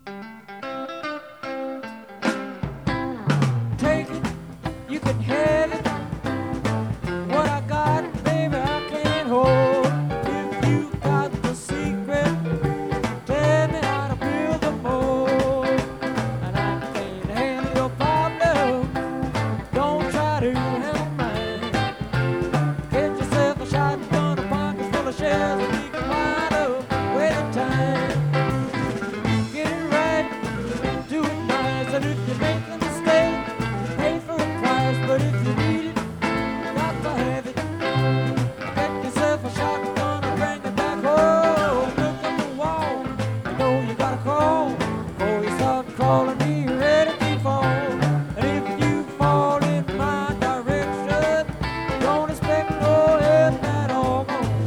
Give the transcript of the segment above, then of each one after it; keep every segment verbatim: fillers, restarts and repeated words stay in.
Take it, you can have it. What I got, baby, I can't hold. If you got the secret, tell me how to build the mold. And I can't handle your problem. Don't try to handle mine. Get yourself a shotgun, a pocket full of shells, and you can wind up wasting time. Get it right, do it nice, and if you make a mistake, pay for a price. But if you need it, got to have it. Get yourself a shotgun and bring it back home. Look at the wall, you know you gotta crawl before you start crawling. Be ready to fall. And if you fall in my direction, don't expect no help at all.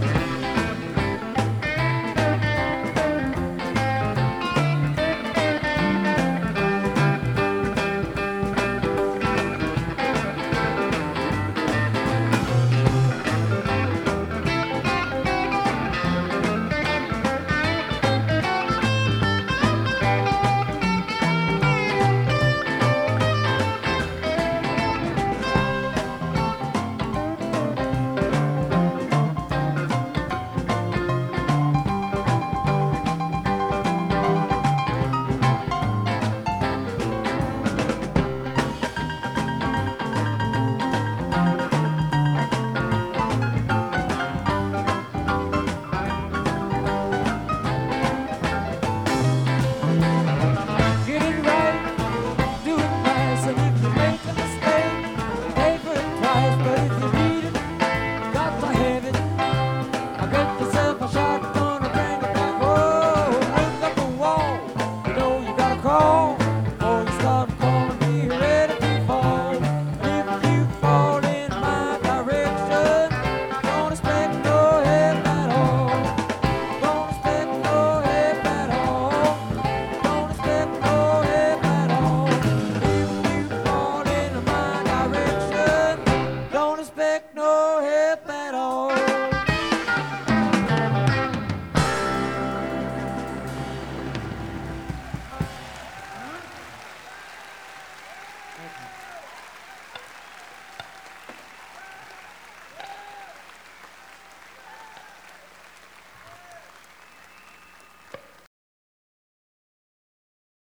Get it right, do it nice, and if you make a mistake, pay for it twice. But if you need it, got to have it. I'll get yourself a shotgun and bring it back home. Look up the wall, you know you gotta crawl before you start crawling. Be ready to fall. And if you fall in my direction, don't expect no help at all. Don't expect no help at all. Don't expect no help at all. If you fall in my direction, don't expect no help at all.